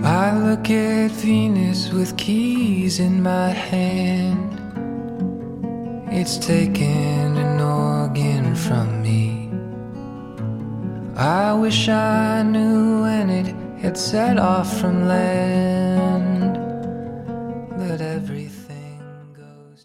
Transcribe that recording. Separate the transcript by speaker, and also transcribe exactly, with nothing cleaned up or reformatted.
Speaker 1: I look at Venus with keys in my hand. It's taken an organ from me. I wish I knew when it had set off from land.